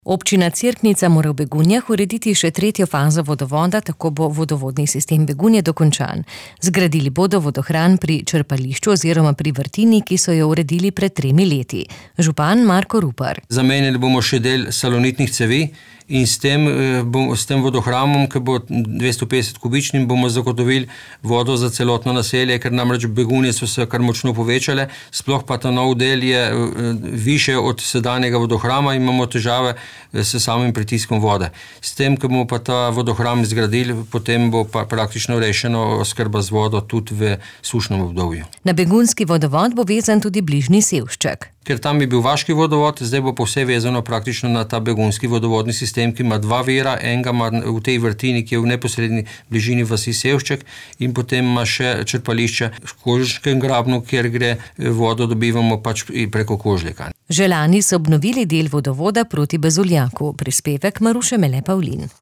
Občina Cerknica mora v Begunjah urediti še tretjo fazo vodovoda, tako bo vodovodni sistem Begunje dokončan. Zgradili bodo vodohran pri črpališču oziroma pri vrtini, ki so jo uredili pred 3 leti. Župan Marko Rupar. Zamenjali bomo še del salonitnih cevi in s tem vodohranom, ki bo 250 kubičnim, bomo zagotovili vodo za celotno naselje, ker namreč Begunje so se kar močno povečale, sploh pa ta nov del je više od sedanjega vodohrama in imamo težave s samim pritiskom vode. S tem, ko bomo pa ta vodohram zgradili, potem bo pa praktično rešeno oskrba z vodo tudi v sušnem obdobju. Na begunjski vodovod bo vezan tudi bližnji Sevšček. Ker tam je bil vaški vodovod, zdaj bo pa vse vezano praktično na ta begunjski vodovodni sistem, ki ima 2 vira, enega ima v tej vrtini, ki je v neposredni bližini vasi Sevšček, in potem ima še črpališče v Kožlškem grabnu, kjer gre vodo dobivamo pač preko Kožljeka. Že lani so obnovili del vodovoda proti Bezuljaku. Prispevek Maruše Mele Pavlin.